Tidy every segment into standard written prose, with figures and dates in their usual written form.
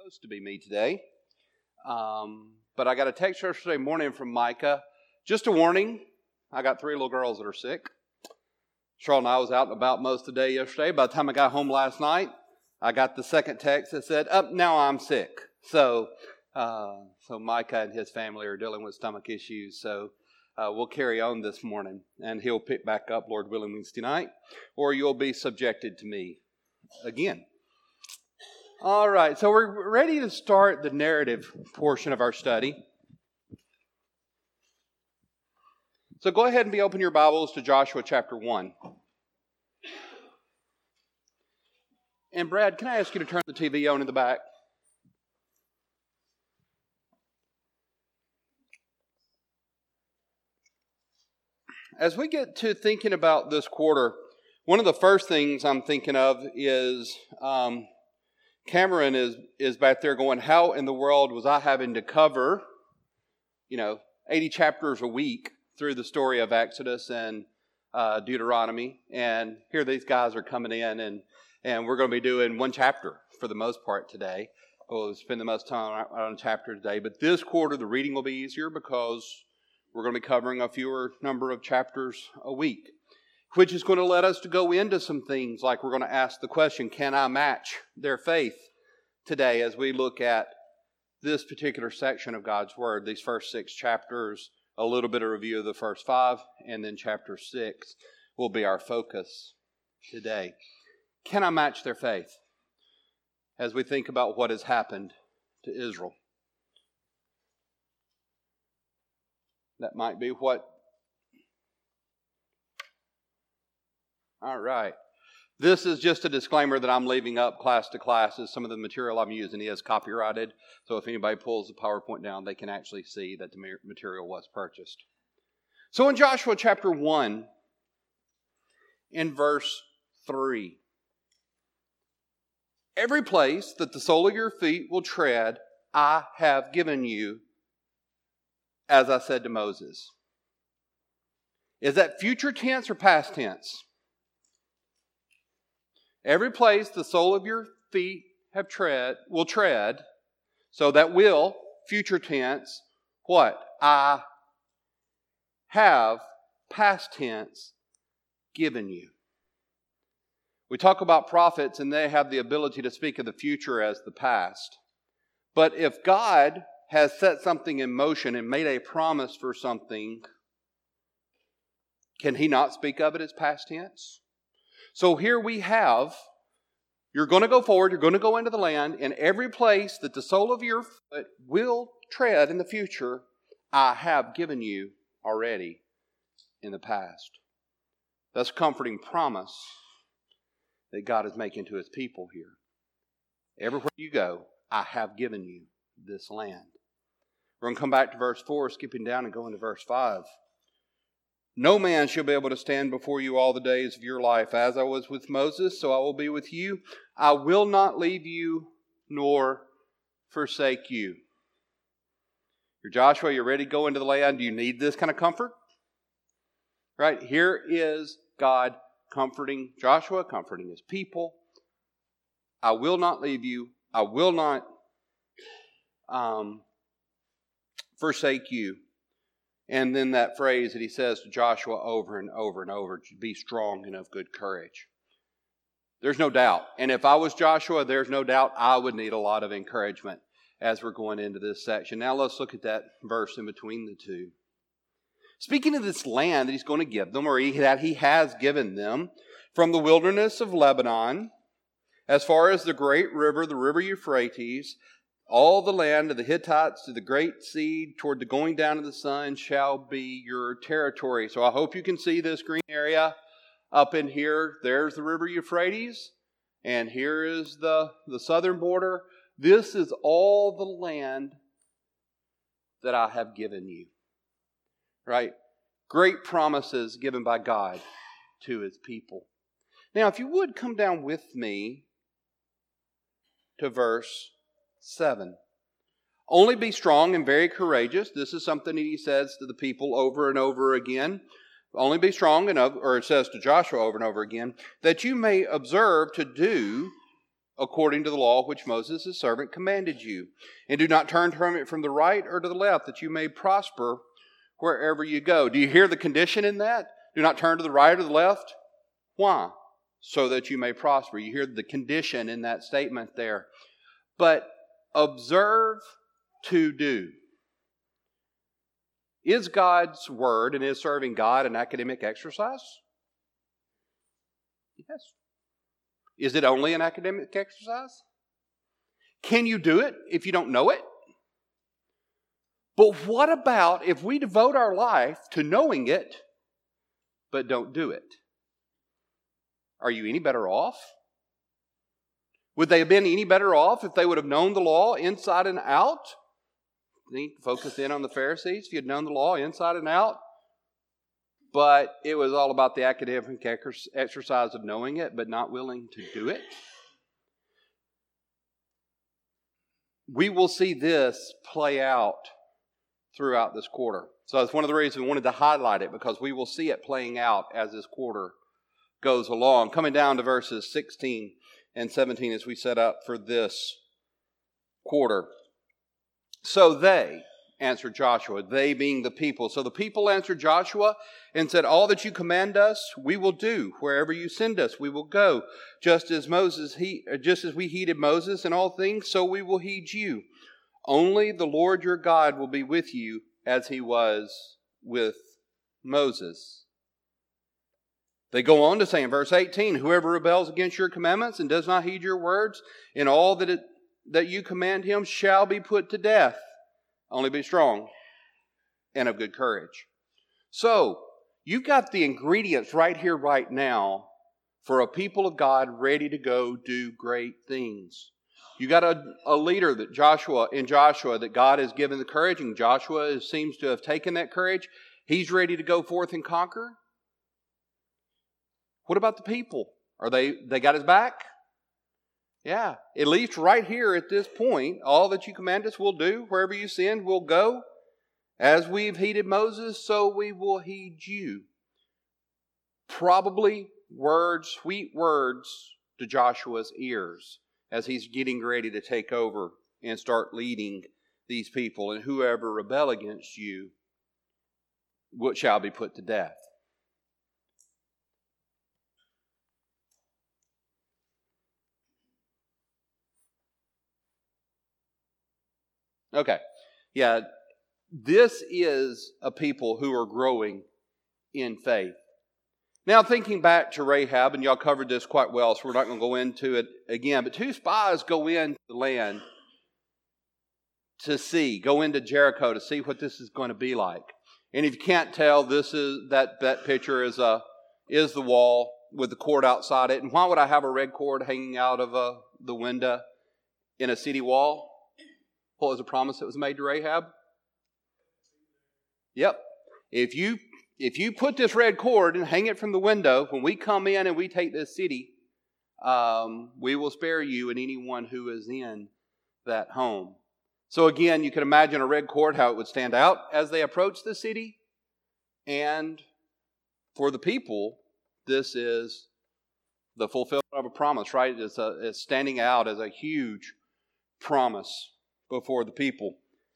Supposed to be me today. But I got a text yesterday morning from Micah. Just a warning, I got 3 little girls that are sick. Charlotte and I was out and about most of the day yesterday. By the time I got home last night, I got the second text that said, now I'm sick. So Micah and his family are dealing with stomach issues. So we'll carry on this morning. And he'll pick back up, Lord willing, Wednesday night. Or you'll be subjected to me again. All right, so we're ready to start the narrative portion of our study. So go ahead and open your Bibles to Joshua chapter 1. And Brad, can I ask you to turn the TV on in the back? As we get to thinking about this quarter, one of the first things I'm thinking of is Cameron is back there going, how in the world was I having to cover, 80 chapters a week through the story of Exodus and Deuteronomy. And here these guys are coming in and we're going to be doing one chapter for the most part today. We'll spend the most time on a chapter today. But this quarter, the reading will be easier because we're going to be covering a fewer number of chapters a week, which is going to let us to go into some things like we're going to ask the question, can I match their faith today as we look at this particular section of God's Word, these first 6 chapters, a little bit of review of the first 5, and then chapter 6 will be our focus today. Can I match their faith as we think about what has happened to Israel? That might be what... All right. This is just a disclaimer that I'm leaving up class to class, as some of the material I'm using is copyrighted. So if anybody pulls the PowerPoint down, they can actually see that the material was purchased. So in Joshua chapter 1, in verse 3, every place that the sole of your feet will tread, I have given you, as I said to Moses. Is that future tense or past tense? Every place the sole of your feet will tread, so that will, future tense, what? I have, past tense, given you. We talk about prophets and they have the ability to speak of the future as the past. But if God has set something in motion and made a promise for something, can He not speak of it as past tense? So here we have, you're going to go forward, you're going to go into the land, and every place that the sole of your foot will tread in the future, I have given you already in the past. That's a comforting promise that God is making to His people here. Everywhere you go, I have given you this land. We're going to come back to verse 4, skipping down and go into verse 5. No man shall be able to stand before you all the days of your life. As I was with Moses, so I will be with you. I will not leave you nor forsake you. You're Joshua, you're ready to go into the land. Do you need this kind of comfort? Right? Here is God comforting Joshua, comforting His people. I will not leave you. I will not forsake you. And then that phrase that He says to Joshua over and over and over, be strong and of good courage. There's no doubt. And if I was Joshua, there's no doubt I would need a lot of encouragement as we're going into this section. Now let's look at that verse in between the two. Speaking of this land that He's going to give them, or that He has given them, from the wilderness of Lebanon, as far as the great river, the river Euphrates, all the land of the Hittites to the great sea toward the going down of the sun shall be your territory. So I hope you can see this green area up in here. There's the river Euphrates, and here is the southern border. This is all the land that I have given you. Right? Great promises given by God to His people. Now, if you would come down with me to verse 7. Only be strong and very courageous. This is something that He says to the people over and over again. Only be strong, or it says to Joshua over and over again, that you may observe to do according to the law which Moses his servant commanded you. And do not turn from it from the right or to the left, that you may prosper wherever you go. Do you hear the condition in that? Do not turn to the right or the left. Why? So that you may prosper. You hear the condition in that statement there. But observe to do. Is God's word and is serving God an academic exercise? Yes. Is it only an academic exercise? Can you do it if you don't know it? But what about if we devote our life to knowing it, but don't do it? Are you any better off? Would they have been any better off if they would have known the law inside and out? Focus in on the Pharisees. If you had known the law inside and out, but it was all about the academic exercise of knowing it, but not willing to do it. We will see this play out throughout this quarter. So that's one of the reasons we wanted to highlight it, because we will see it playing out as this quarter goes along. Coming down to verses 16 and 17 as we set up for this quarter. So they, answered Joshua, they being the people. So the people answered Joshua and said, all that you command us, we will do. Wherever you send us, we will go. Just as we heeded Moses in all things, so we will heed you. Only the Lord your God will be with you as he was with Moses. They go on to say in verse 18, whoever rebels against your commandments and does not heed your words in all that you command him shall be put to death. Only be strong and of good courage. So, you've got the ingredients right here, right now, for a people of God ready to go do great things. You got a leader that Joshua that God has given the courage, and Joshua seems to have taken that courage. He's ready to go forth and conquer. What about the people? Are they got his back? Yeah, at least right here at this point, all that you command us we'll do. Wherever you send, we'll go. As we've heeded Moses, so we will heed you. Probably sweet words to Joshua's ears as he's getting ready to take over and start leading these people. And whoever rebel against you shall be put to death. Okay, yeah, this is a people who are growing in faith. Now, thinking back to Rahab, and y'all covered this quite well, so we're not going to go into it again, but 2 spies go into the land to go into Jericho to see what this is going to be like. And if you can't tell, that picture is the wall with the cord outside it. And why would I have a red cord hanging out of the window in a city wall? What was the promise that was made to Rahab? Yep. If you put this red cord and hang it from the window, when we come in and we take this city, we will spare you and anyone who is in that home. So again, you can imagine a red cord, how it would stand out as they approach the city. And for the people, this is the fulfillment of a promise, right? It's standing out as a huge promise before the people.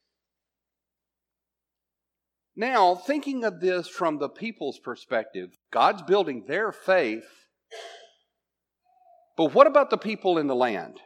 Now, thinking of this from the people's perspective, God's building their faith. But what about the people in the land?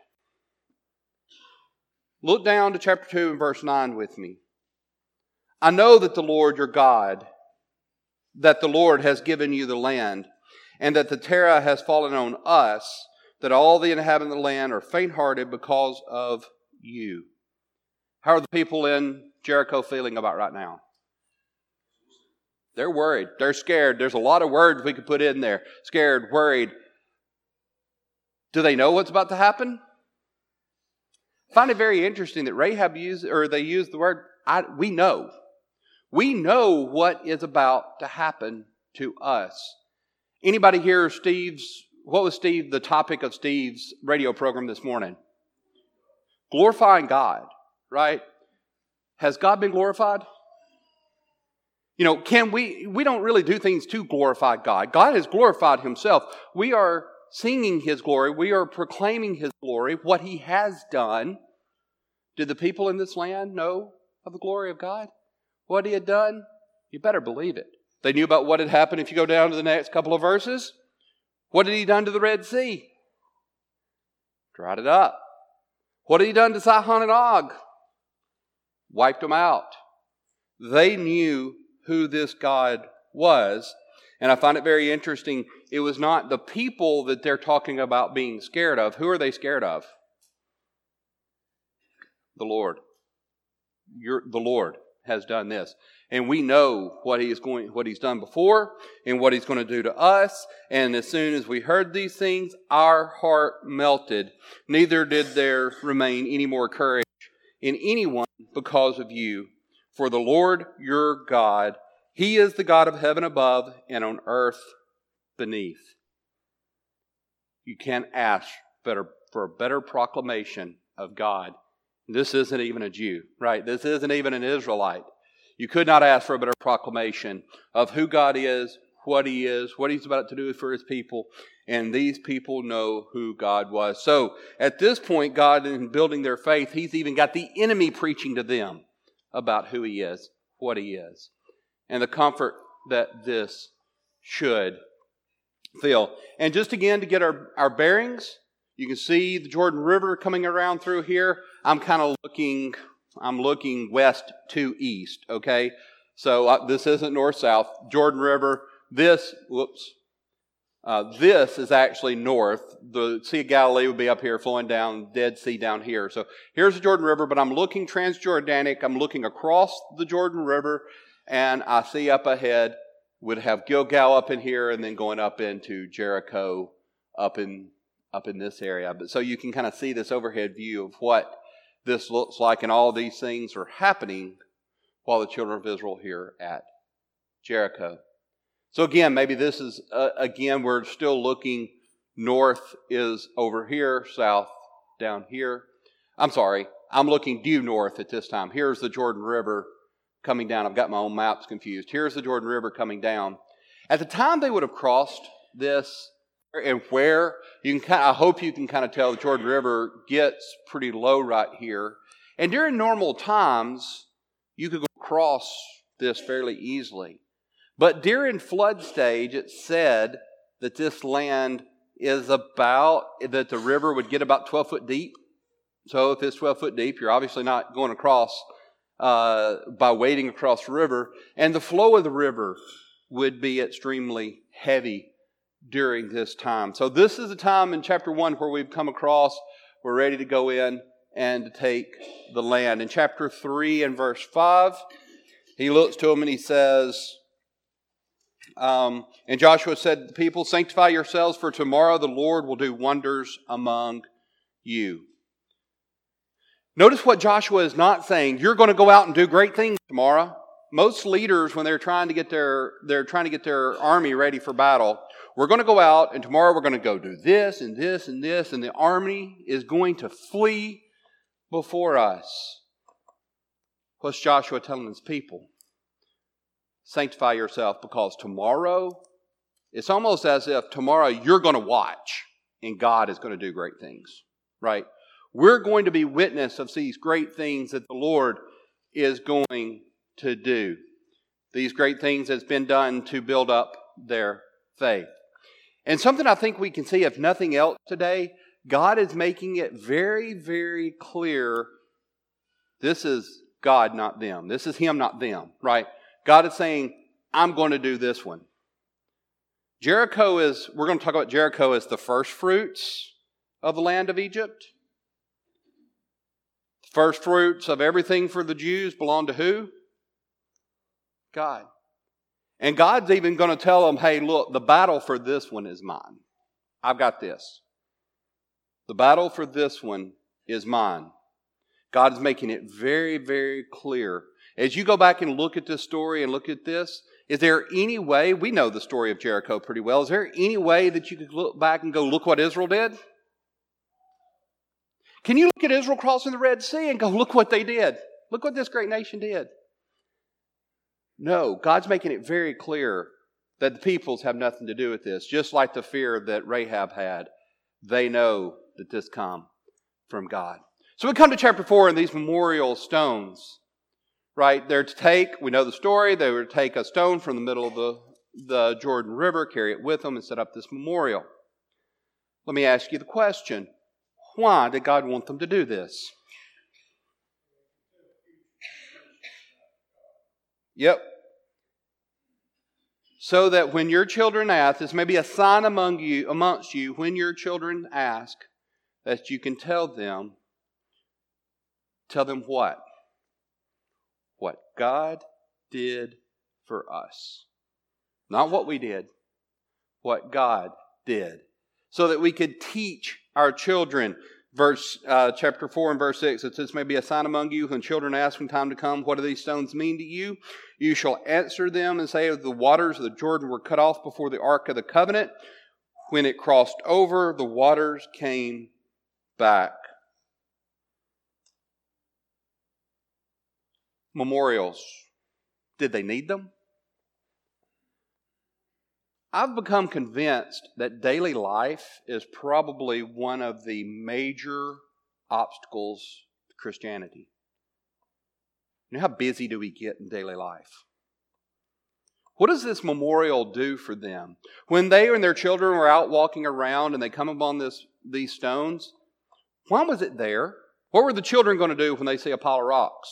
Look down to chapter 2 and verse 9 with me. I know that the Lord your God, that the Lord has given you the land, and that the terror has fallen on us, that all the inhabitants of the land are faint-hearted because of you. How are the people in Jericho feeling about right now? They're worried. They're scared. There's a lot of words we could put in there. Scared, worried. Do they know what's about to happen? I find it very interesting that Rahab used the word, we know. We know what is about to happen to us. Anybody hear what was the topic of Steve's radio program this morning? Glorifying God. Right? Has God been glorified? You know, we don't really do things to glorify God. God has glorified himself. We are singing His glory. We are proclaiming His glory, what He has done. Did the people in this land know of the glory of God? What He had done? You better believe it. They knew about what had happened. If you go down to the next couple of verses, what had He done to the Red Sea? Dried it up. What had He done to Sihon and Og? Wiped them out. They knew who this God was. And I find it very interesting. It was not the people that they're talking about being scared of. Who are they scared of? The Lord. The Lord has done this. And we know what He's done before and what He's going to do to us. And as soon as we heard these things, our heart melted. Neither did there remain any more courage in anyone because of you. For the Lord your God, He is the God of heaven above and on earth beneath. You can't ask for a better proclamation of God. This isn't even a Jew, right? This isn't even an Israelite. You could not ask for a better proclamation of who God is, what He's about to do for His people. And these people know who God was. So at this point, God, in building their faith, He's even got the enemy preaching to them about who He is, what He is, and the comfort that this should fill. And just again, to get our bearings, you can see the Jordan River coming around through here. I'm looking west to east, okay? So this isn't north-south. Jordan River, this is actually north. The Sea of Galilee would be up here, flowing down, Dead Sea down here. So here's the Jordan River, but I'm looking Transjordanic. I'm looking across the Jordan River, and I see up ahead, would have Gilgal up in here, and then going up into Jericho up in this area. But so you can kind of see this overhead view of what this looks like, and all these things are happening while the children of Israel here at Jericho. So again, maybe this is, we're still looking north is over here, south down here. I'm sorry, I'm looking due north at this time. Here's the Jordan River coming down. I've got my own maps confused. Here's the Jordan River coming down. At the time they would have crossed this, and where, I hope you can kind of tell the Jordan River gets pretty low right here. And during normal times, you could go across this fairly easily. But during flood stage, it said that this land is that the river would get about 12 foot deep. So if it's 12 foot deep, you're obviously not going across by wading across the river. And the flow of the river would be extremely heavy during this time. So this is a time in chapter 1 where we've come across, we're ready to go in and to take the land. In chapter 3 and verse 5, he looks to them and he says, and Joshua said to the people, "Sanctify yourselves, for tomorrow the Lord will do wonders among you." Notice what Joshua is not saying. You're going to go out and do great things tomorrow. Most leaders, when they're trying to get their army ready for battle, we're going to go out, and tomorrow we're going to go do this and this and this, and the army is going to flee before us. What's Joshua telling his people? Sanctify yourself, because tomorrow, it's almost as if tomorrow you're going to watch, and God is going to do great things, right? We're going to be witness of these great things that the Lord is going to do. These great things that's been done to build up their faith. And something I think we can see, if nothing else today, God is making it very, very clear this is God, not them. This is Him, not them, right? God is saying, I'm going to do this one. We're going to talk about Jericho as the first fruits of the land of Egypt. The first fruits of everything for the Jews belong to who? God. And God's even going to tell them, hey, look, the battle for this one is mine. I've got this. The battle for this one is mine. God is making it very, very clear. As you go back and look at this story and look at this, is there any way, we know the story of Jericho pretty well, is there any way that you could look back and go, look what Israel did? Can you look at Israel crossing the Red Sea and go, look what they did? Look what this great nation did. No, God's making it very clear that the peoples have nothing to do with this. Just like the fear that Rahab had, they know that this come from God. So we come to chapter 4 and these memorial stones, right? They're to take, we know the story, they were to take a stone from the middle of the Jordan River, carry it with them, and set up this memorial. Let me ask you the question. Why did God want them to do this? Yep. So that when your children ask, this may be a sign amongst you, when your children ask, that you can tell them what? What God did for us. Not what we did. What God did. So that we could teach our children. Chapter 4 and verse 6, it says, "This may be a sign among you when children ask from time to come, what do these stones mean to you? You shall answer them and say, the waters of the Jordan were cut off before the ark of the covenant. When it crossed over, the waters came back." Memorials. Did they need them? I've become convinced that daily life is probably one of the major obstacles to Christianity. You know, how busy do we get in daily life? What does this memorial do for them? When they and their children were out walking around and they come upon these stones, why was it there? What were the children going to do when they see a pile of rocks?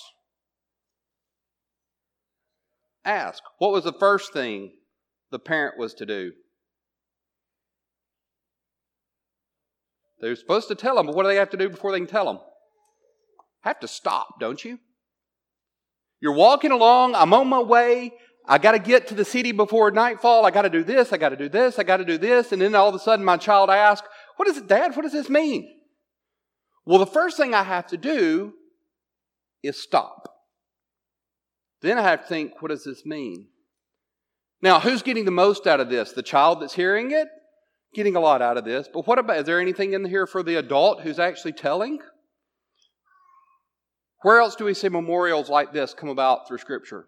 Ask. What was the first thing the parent was to do? They were supposed to tell them, but what do they have to do before they can tell them? Have to stop, don't you? You're walking along, I'm on my way, I got to get to the city before nightfall, I got to do this, I got to do this, I got to do this, and then all of a sudden my child asks, "What is it, Dad? What does this mean?" Well, the first thing I have to do is stop. Then I have to think, what does this mean? Now, who's getting the most out of this? The child that's hearing it? Getting a lot out of this. But what about, is there anything in here for the adult who's actually telling? Where else do we see memorials like this come about through Scripture?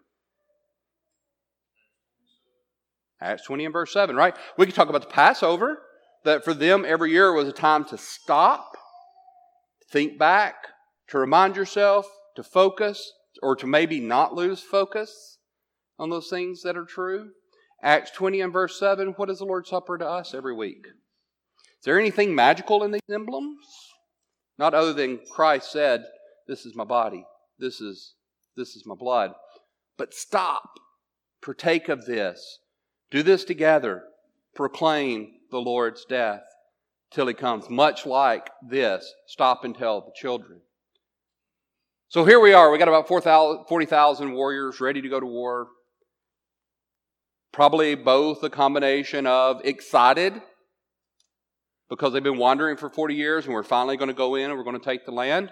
Acts 20 and verse 7, right? We could talk about the Passover, that for them every year was a time to stop, think back, to remind yourself, to focus, or to maybe not lose focus on those things that are true. Acts 20 and verse 7, what is the Lord's Supper to us every week? Is there anything magical in these emblems? Not other than Christ said, "This is my body, this is my blood." But stop, partake of this, do this together, proclaim the Lord's death till He comes. Much like this, stop and tell the children. So here we are. We got about 40,000 warriors ready to go to war. Probably both a combination of excited because they've been wandering for 40 years and we're finally going to go in and we're going to take the land.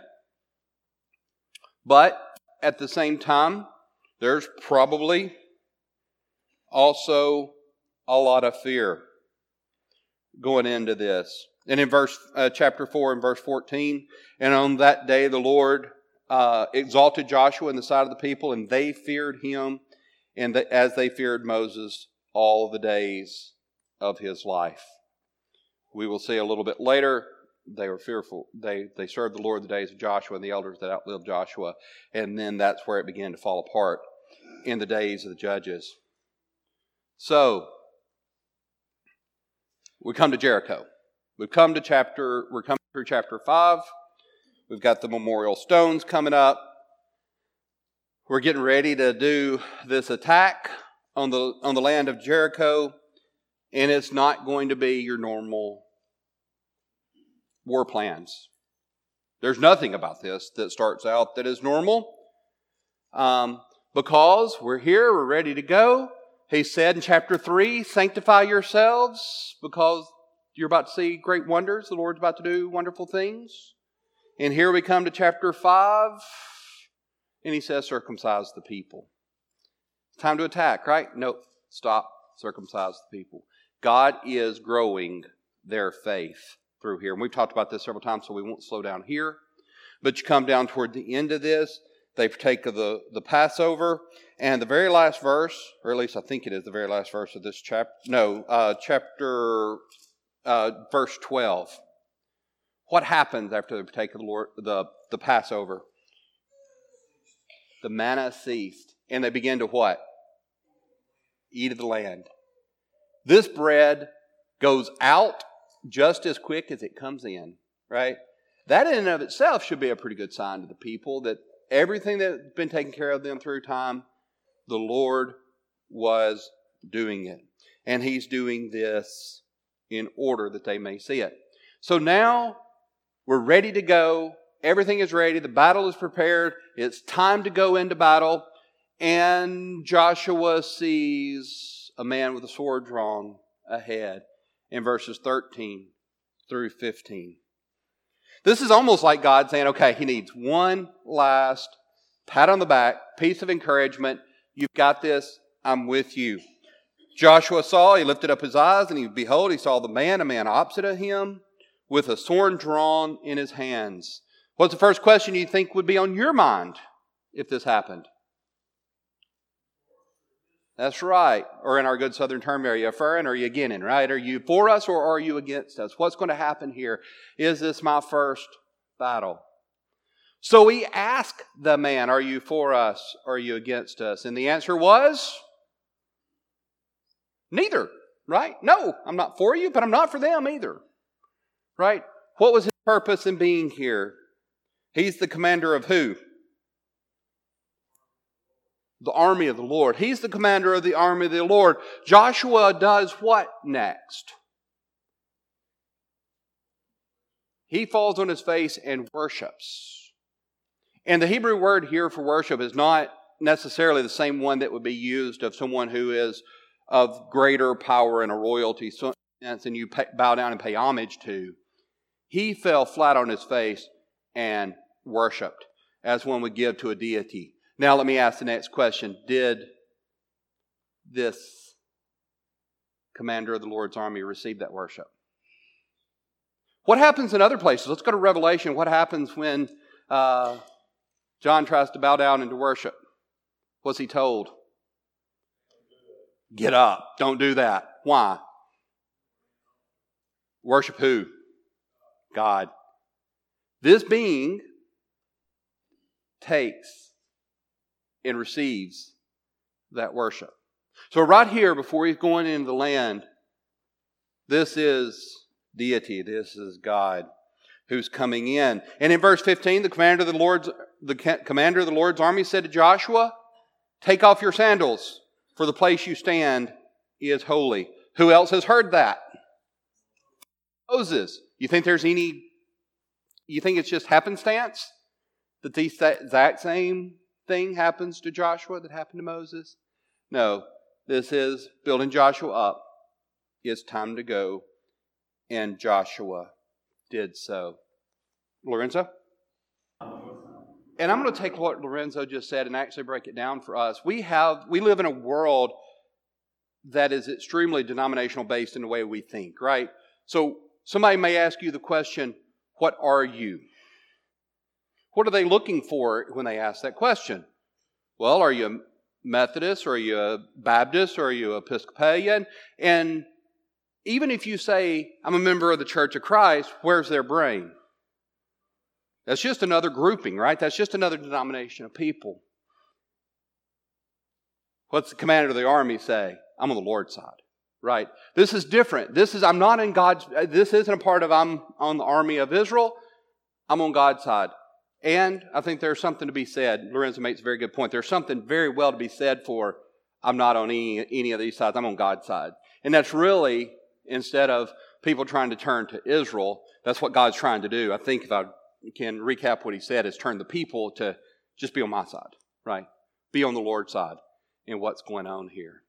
But at the same time, there's probably also a lot of fear going into this. And in chapter 4 and verse 14, "And on that day the Lord exalted Joshua in the sight of the people, and they feared him, and as they feared Moses all the days of his life." We will see a little bit later, they were fearful. They served the Lord the days of Joshua and the elders that outlived Joshua, and then that's where it began to fall apart in the days of the judges. So, we come to Jericho. We're coming through chapter 5. We've got the memorial stones coming up. We're getting ready to do this attack on the land of Jericho, and it's not going to be your normal war plans. There's nothing about this that starts out that is normal, because we're here, we're ready to go. He said in chapter 3, "Sanctify yourselves, because you're about to see great wonders. The Lord's about to do wonderful things." And here we come to chapter 5, and He says, "Circumcise the people." Time to attack, right? No, stop, circumcise the people. God is growing their faith through here. And we've talked about this several times, so we won't slow down here. But you come down toward the end of this, They partake of the Passover. And the very last verse, or at least I think it is the very last verse of this chapter. No, verse 12. What happens after they partake of the Passover? The manna ceased. And they begin to what? Eat of the land. This bread goes out just as quick as it comes in, right? That in and of itself should be a pretty good sign to the people that everything that's been taken care of them through time, the Lord was doing it. And He's doing this in order that they may see it. So now we're ready to go. Everything is ready. The battle is prepared. It's time to go into battle. And Joshua sees a man with a sword drawn ahead in verses 13 through 15. This is almost like God saying, okay, He needs one last pat on the back, piece of encouragement. You've got this. I'm with you. Joshua saw, he lifted up his eyes, and behold, he saw a man opposite of him, with a sword drawn in his hands. What's the first question you think would be on your mind if this happened? That's right. Or in our good southern term, are you for or are you against, right? Are you for us or are you against us? What's going to happen here? Is this my first battle? So he asked the man, are you for us or are you against us? And the answer was neither, right? No, I'm not for you, but I'm not for them either, right? What was his purpose in being here? He's the commander of who? The army of the Lord. He's the commander of the army of the Lord. Joshua does what next? He falls on his face and worships. And the Hebrew word here for worship is not necessarily the same one that would be used of someone who is of greater power and a royalty and you bow down and pay homage to. He fell flat on his face and worshipped as one would give to a deity. Now let me ask the next question. Did this commander of the Lord's army receive that worship? What happens in other places? Let's go to Revelation. What happens when John tries to bow down and to worship? What's he told? Get up. Don't do that. Why? Worship who? God. This being takes and receives that worship. So right here, before he's going into the land, this is deity. This is God who's coming in. And in verse 15, the commander of the Lord's army said to Joshua, take off your sandals, for the place you stand is holy. Who else has heard that? Moses. You think it's just happenstance that the exact same thing happens to Joshua that happened to Moses? No, this is building Joshua up. It's time to go, and Joshua did so. Lorenzo? And I'm going to take what Lorenzo just said and actually break it down for us. We live in a world that is extremely denominational based in the way we think, right? So somebody may ask you the question, what are you? What are they looking for when they ask that question? Well, are you a Methodist, or are you a Baptist, or are you Episcopalian? And even if you say, I'm a member of the Church of Christ, where's their brain? That's just another grouping, right? That's just another denomination of people. What's the commander of the army say? I'm on the Lord's side, right? This is different. This isn't a part of I'm on the army of Israel. I'm on God's side. And I think there's something to be said. Lorenzo makes a very good point. There's something very well to be said for I'm not on any of these sides. I'm on God's side. And that's really, instead of people trying to turn to Israel, that's what God's trying to do. I think if I can recap what he said, is turn the people to just be on my side, right? Be on the Lord's side in what's going on here.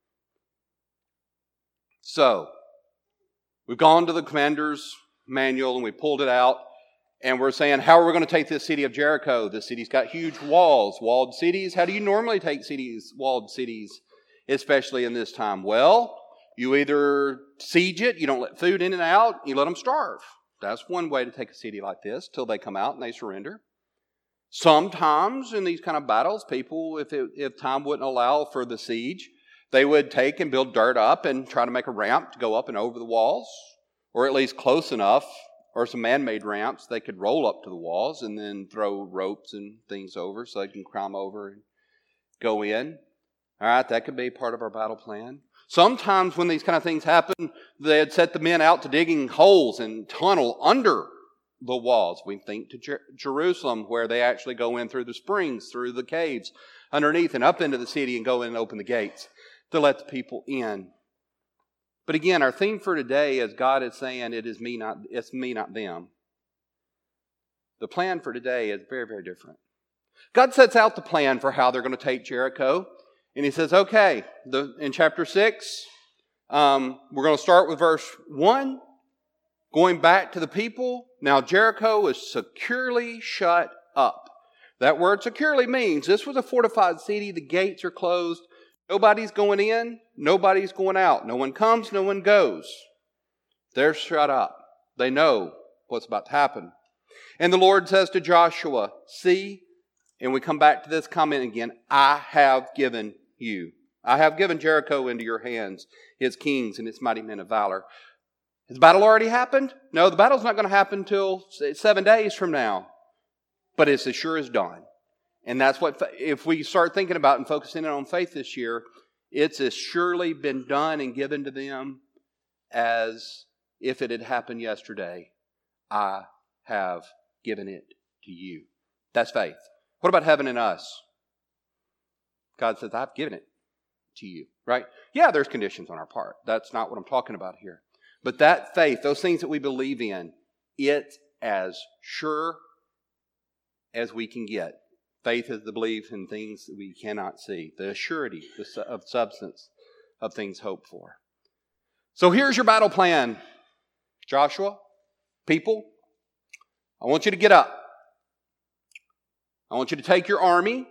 So, we've gone to the commander's manual and we pulled it out. And we're saying, how are we going to take this city of Jericho? This city's got huge walls. Walled cities. How do you normally take walled cities, especially in this time? Well, you either siege it, you don't let food in and out, you let them starve. That's one way to take a city like this till they come out and they surrender. Sometimes in these kind of battles, people, if time wouldn't allow for the siege, they would take and build dirt up and try to make a ramp to go up and over the walls, or at least close enough, or some man-made ramps they could roll up to the walls and then throw ropes and things over so they can climb over and go in. All right, that could be part of our battle plan. Sometimes when these kind of things happen, they'd set the men out to digging holes and tunnel under the walls. We think to Jerusalem, where they actually go in through the springs, through the caves, underneath and up into the city and go in and open the gates to let the people in. But again, our theme for today is God is saying it's me, not them. The plan for today is very, very different. God sets out the plan for how they're going to take Jericho. And he says, okay, in chapter 6, we're going to start with verse 1. Going back to the people. Now Jericho is securely shut up. That word securely means this was a fortified city. The gates are closed. Nobody's going in. Nobody's going out. No one comes. No one goes. They're shut up. They know what's about to happen. And the Lord says to Joshua, see, and we come back to this comment again, I have given you. I have given Jericho into your hands, its kings and its mighty men of valor. Has the battle already happened? No, the battle's not going to happen until 7 days from now. But it's as sure as dawn. And that's what, if we start thinking about and focusing on faith this year, it's as surely been done and given to them as if it had happened yesterday. I have given it to you. That's faith. What about heaven and us? God says, I've given it to you, right? Yeah, there's conditions on our part. That's not what I'm talking about here. But that faith, those things that we believe in, it's as sure as we can get. Faith is the belief in things that we cannot see. The surety of substance of things hoped for. So here's your battle plan. Joshua, people, I want you to get up. I want you to take your army.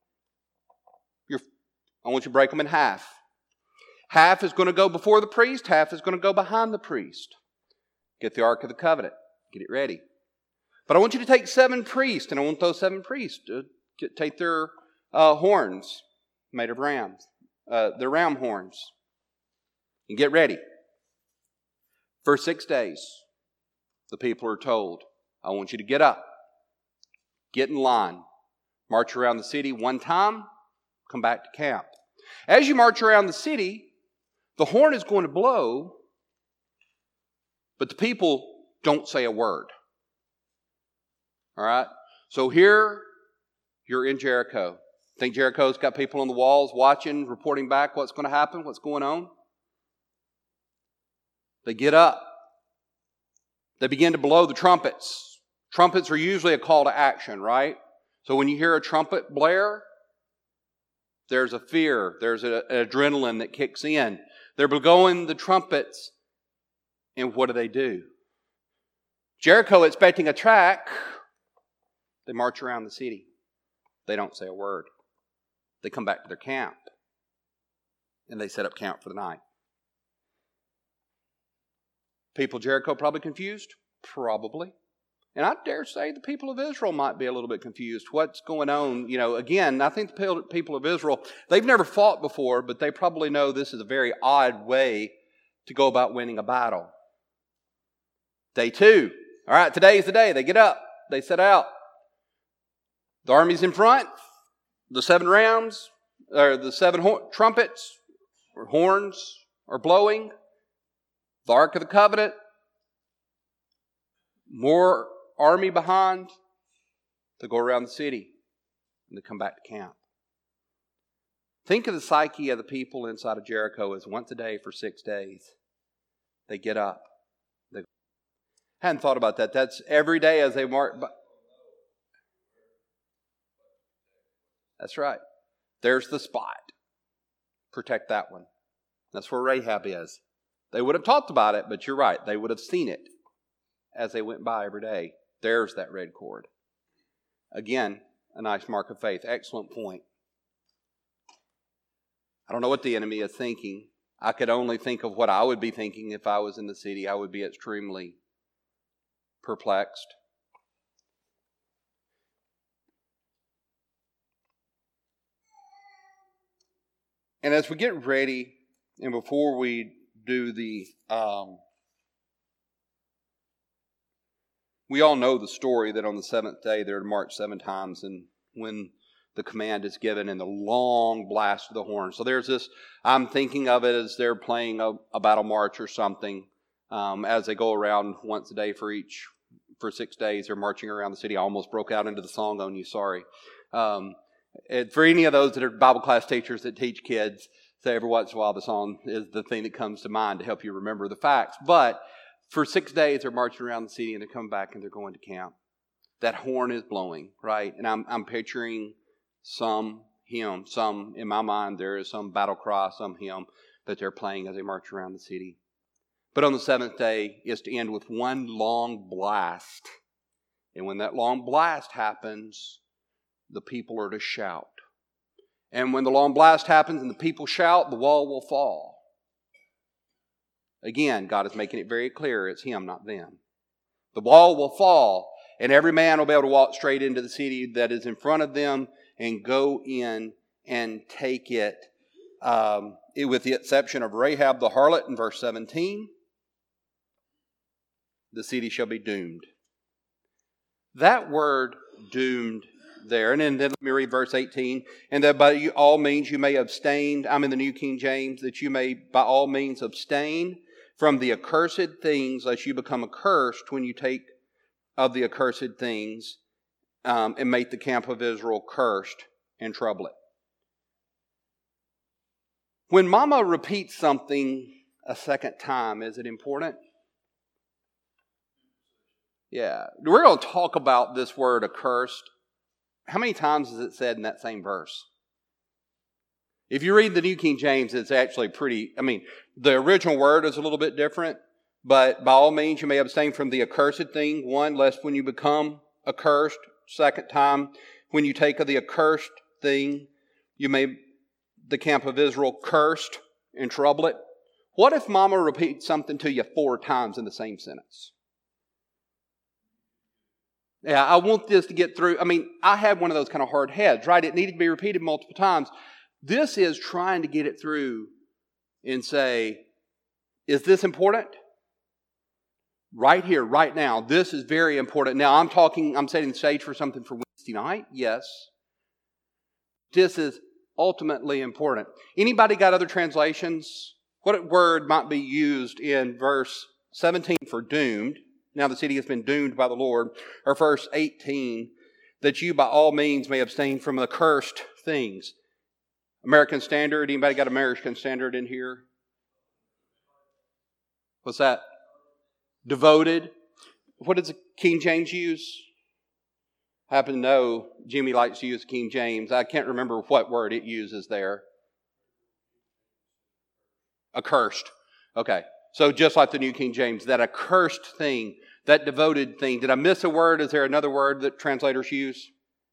I want you to break them in half. Half is going to go before the priest. Half is going to go behind the priest. Get the Ark of the Covenant. Get it ready. But I want you to take 7 priests, and I want those 7 priests to take their horns made of rams, their ram horns, and get ready. For 6 days, the people are told, I want you to get up, get in line, march around the city one time, come back to camp. As you march around the city, the horn is going to blow, but the people don't say a word. All right? So here, you're in Jericho. Think Jericho's got people on the walls watching, reporting back what's going to happen, what's going on? They get up. They begin to blow the trumpets. Trumpets are usually a call to action, right? So when you hear a trumpet blare, there's a fear, there's an adrenaline that kicks in. They're blowing the trumpets, and what do? Jericho expecting attack, they march around the city. They don't say a word. They come back to their camp, and they set up camp for the night. People of Jericho probably confused? Probably. And I dare say the people of Israel might be a little bit confused. What's going on? You know, again, I think the people of Israel, they've never fought before, but they probably know this is a very odd way to go about winning a battle. Day 2. All right, today's the day. They get up. They set out. The army's in front. The 7 rams, or the 7 trumpets, or horns are blowing. The Ark of the Covenant. More army behind. They go around the city and they come back to camp. Think of the psyche of the people inside of Jericho as once a day for 6 days. They get up. I hadn't thought about that. That's every day as they march. That's right. There's the spot. Protect that one. That's where Rahab is. They would have talked about it, but you're right. They would have seen it as they went by every day. There's that red cord. Again, a nice mark of faith. Excellent point. I don't know what the enemy is thinking. I could only think of what I would be thinking if I was in the city. I would be extremely perplexed. And as we get ready, and before we do the, we all know the story that on the seventh day they're to march 7 times, and when the command is given and the long blast of the horn. So there's this, I'm thinking of it as they're playing a battle march or something, as they go around once a day for 6 days. They're marching around the city. I almost broke out into the song on you, sorry. For any of those that are Bible class teachers that teach kids, say every once in a while the song is the thing that comes to mind to help you remember the facts. But for 6 days they're marching around the city and they come back and they're going to camp. That horn is blowing, right? And I'm picturing some hymn, some, in my mind, there is some battle cry, some hymn that they're playing as they march around the city. But on the 7th day is to end with one long blast. And when that long blast happens, the people are to shout. And when the long blast happens and the people shout, the wall will fall. Again, God is making it very clear it's Him, not them. The wall will fall, and every man will be able to walk straight into the city that is in front of them and go in and take it, with the exception of Rahab the harlot in verse 17. The city shall be doomed. That word doomed there. And then let me read verse 18. And that by all means you may abstain. I'm in the New King James. That you may by all means abstain from the accursed things, lest you become accursed when you take of the accursed things, and make the camp of Israel cursed and trouble it. When Mama repeats something a second time, is it important? Yeah. We're going to talk about this word accursed. How many times is it said in that same verse? If you read the New King James, it's actually the original word is a little bit different, but by all means you may abstain from the accursed thing. 1, lest when you become accursed. 2nd time, when you take of the accursed thing, you may the camp of Israel cursed and trouble it. What if Mama repeats something to you 4 times in the same sentence? Yeah, I want this to get through. I had one of those kind of hard heads, right? It needed to be repeated multiple times. This is trying to get it through and say, is this important? Right here, right now, this is very important. Now, I'm setting the stage for something for Wednesday night. Yes. This is ultimately important. Anybody got other translations? What word might be used in verse 17 for doomed? Now the city has been doomed by the Lord. Or verse 18, that you by all means may abstain from accursed things. American Standard. Anybody got American Standard in here? What's that? Devoted. What does the King James use? I happen to know Jimmy likes to use King James. I can't remember what word it uses there. Accursed. Okay. So just like the New King James, that accursed thing, that devoted thing. Did I miss a word? Is there another word that translators use?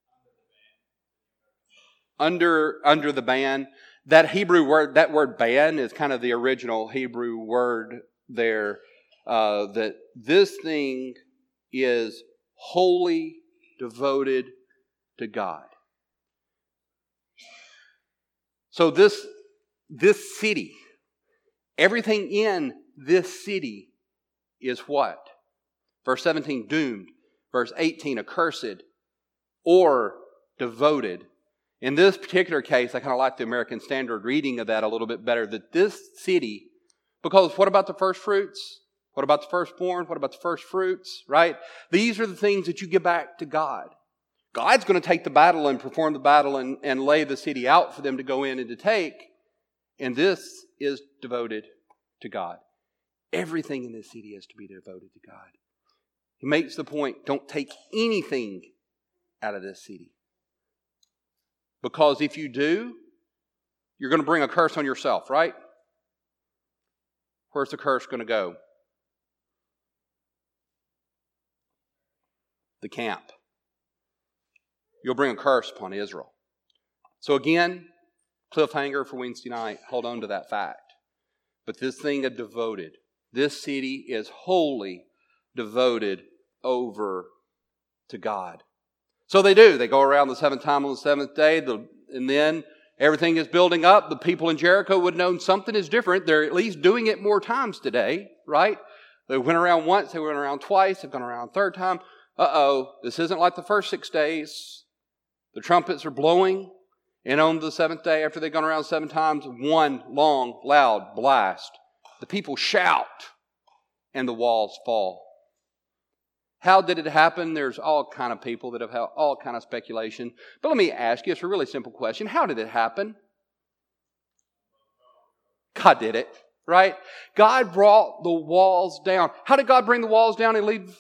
Under the ban. That Hebrew word, that word ban is kind of the original Hebrew word there. That this thing is wholly devoted to God. So this city, everything in this city is what? Verse 17, doomed. Verse 18, accursed or devoted. In this particular case, I kind of like the American Standard reading of that a little bit better. That this city, because what about the first fruits? What about the firstborn? What about the first fruits? Right? These are the things that you give back to God. God's going to take the battle and perform the battle and lay the city out for them to go in and to take. And this is devoted to God. Everything in this city is to be devoted to God. He makes the point, don't take anything out of this city. Because if you do, you're going to bring a curse on yourself, right? Where's the curse going to go? The camp. You'll bring a curse upon Israel. So again, cliffhanger for Wednesday night. Hold on to that fact. But this thing of devoted, this city is wholly devoted over to God. So they do. They go around the 7th time on the 7th day, and then Everything is building up. The people in Jericho would have known something is different. They're at least doing it more times today, right? They went around once, they went around twice, they've gone around a third time. This isn't like the first 6 days. The trumpets are blowing, and on the seventh day, after they've gone around 7 times, one long, loud blast. The people shout, and the walls fall. How did it happen? There's all kind of people that have had all kind of speculation. But let me ask you, it's a really simple question. How did it happen? God did it, right? God brought the walls down. How did God bring the walls down and leave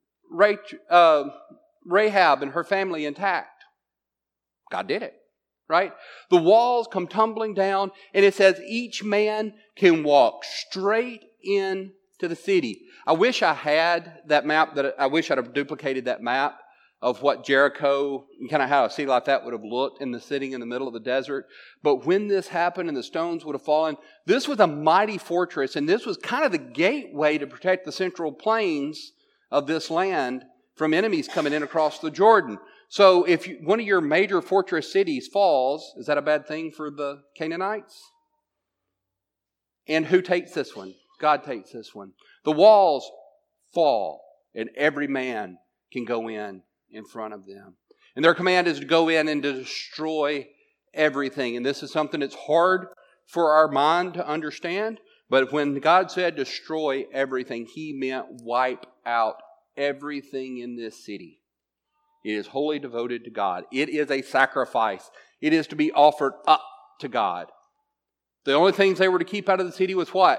Rahab and her family intact? God did it, right? The walls come tumbling down, and it says each man can walk straight in to the city. I wish I had that map. I wish I'd have duplicated that map of what Jericho, kind of how a city like that would have looked in the sitting in the middle of the desert. But when this happened and the stones would have fallen, this was a mighty fortress, and this was kind of the gateway to protect the central plains of this land from enemies coming in across the Jordan. So if one of your major fortress cities falls, is that a bad thing for the Canaanites? And who takes this one? God takes this one. The walls fall, and every man can go in front of them. And their command is to go in and to destroy everything. And this is something that's hard for our mind to understand. But when God said destroy everything, He meant wipe out everything in this city. It is wholly devoted to God. It is a sacrifice. It is to be offered up to God. The only things they were to keep out of the city was what?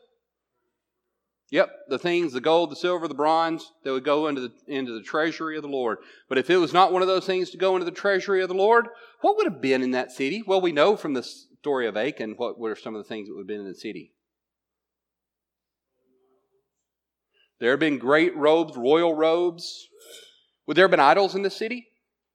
Yep, the things, the gold, the silver, the bronze, that would go into the treasury of the Lord. But if it was not one of those things to go into the treasury of the Lord, what would have been in that city? Well, we know from the story of Achan what were some of the things that would have been in the city. There have been great robes, royal robes. Would there have been idols in the city?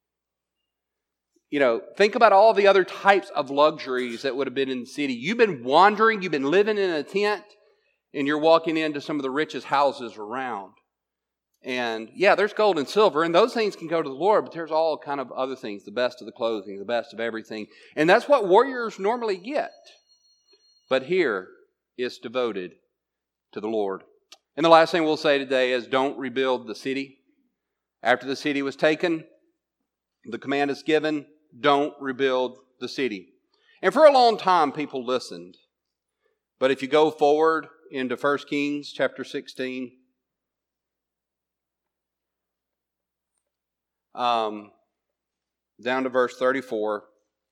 You know, think about all the other types of luxuries that would have been in the city. You've been wandering, you've been living in a tent, and you're walking into some of the richest houses around. And yeah, there's gold and silver, and those things can go to the Lord, but there's all kind of other things, the best of the clothing, the best of everything. And that's what warriors normally get. But here, it's devoted to the Lord. And the last thing we'll say today is don't rebuild the city. After the city was taken, the command is given, don't rebuild the city. And for a long time, people listened. But if you go forward into 1 Kings chapter 16, down to verse 34.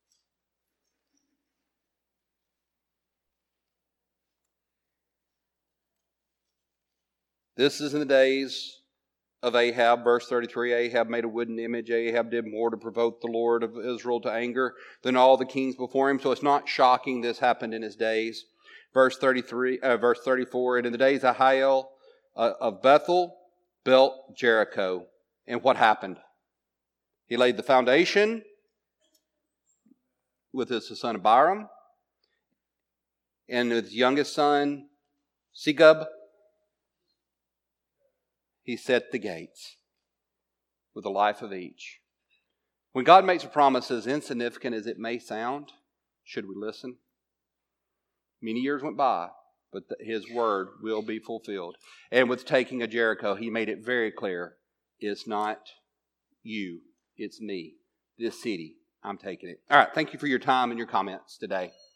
This is in the days of Ahab, verse 33. Ahab made a wooden image. Ahab did more to provoke the Lord of Israel to anger than all the kings before him. So it's not shocking this happened in his days. Verse 34, and in the days of Hiel of Bethel built Jericho. And what happened? He laid the foundation with his son Abiram and his youngest son Segub. He set the gates with the life of each. When God makes a promise, as insignificant as it may sound, should we listen? Many years went by, but His word will be fulfilled. And with taking of Jericho, He made it very clear, it's not you, it's me. This city, I'm taking it. All right, thank you for your time and your comments today.